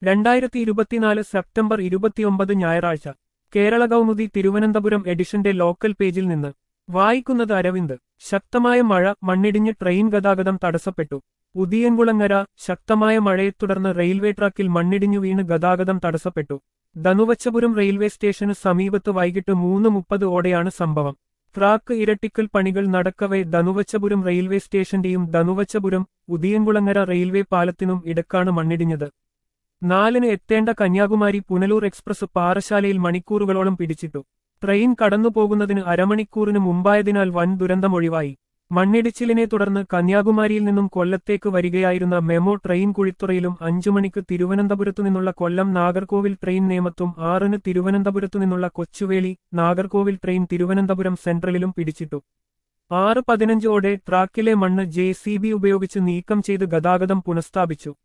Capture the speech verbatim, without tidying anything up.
രണ്ടായിരത്തി ഇരുപത്തിനാല് സെപ്റ്റംബർ ഇരുപത്തിയൊമ്പത് ഞായറാഴ്ച കേരള കൗമുദി തിരുവനന്തപുരം എഡിഷന്റെ ലോക്കൽ പേജിൽ നിന്ന് വായിക്കുന്നത് അരവിന്ദ്. ശക്തമായ മഴ, മണ്ണിടിഞ്ഞ് ട്രെയിൻ ഗതാഗതം തടസ്സപ്പെട്ടു. ഉദിയൻകുളങ്ങര. ശക്തമായ മഴയെ തുടർന്ന് റെയിൽവേ ട്രാക്കിൽ മണ്ണിടിഞ്ഞു വീണ് ഗതാഗതം തടസ്സപ്പെട്ടു. ധനുവച്ചപുരം റെയിൽവേ സ്റ്റേഷന് സമീപത്ത് വൈകിട്ട് മൂന്ന് മുപ്പത് ഓടെയാണ് സംഭവം. ട്രാക്ക് ഇരട്ടിക്കൽ പണികൾ നടക്കവെ ധനുവച്ചപുരം റെയിൽവേ സ്റ്റേഷന്റെയും ധനുവച്ചപുരം ഉദിയൻകുളങ്ങര റെയിൽവേ പാലത്തിനും ഇടക്കാണ് മണ്ണിടിഞ്ഞത്. നാലിന് എത്തേണ്ട കന്യാകുമാരി പുനലൂർ എക്സ്പ്രസ് പാറശാലയിൽ മണിക്കൂറുകളോളം പിടിച്ചിട്ടു. ട്രെയിൻ കടന്നുപോകുന്നതിന് അരമണിക്കൂറിന് മുമ്പായതിനാൽ വൻ ദുരന്തമൊഴിവായി. മണ്ണിടിച്ചിലിനെ തുടർന്ന് കന്യാകുമാരിയിൽ നിന്നും കൊല്ലത്തേക്ക് വരികയായിരുന്ന മെമോ ട്രെയിൻ കുഴിത്തുറയിലും അഞ്ചു മണിക്ക് തിരുവനന്തപുരത്തു നിന്നുള്ള കൊല്ലം നാഗർകോവിൽ ട്രെയിൻ നേമത്തും ആറിന് തിരുവനന്തപുരത്തു നിന്നുള്ള കൊച്ചുവേളി നാഗർകോവിൽ ട്രെയിൻ തിരുവനന്തപുരം സെൻട്രലിലും പിടിച്ചിട്ടു. ആറ് പതിനഞ്ചോടെ ട്രാക്കിലെ മണ്ണ് ജെ സി ബി ഉപയോഗിച്ച് നീക്കം ചെയ്ത് ഗതാഗതം പുനഃസ്ഥാപിച്ചു.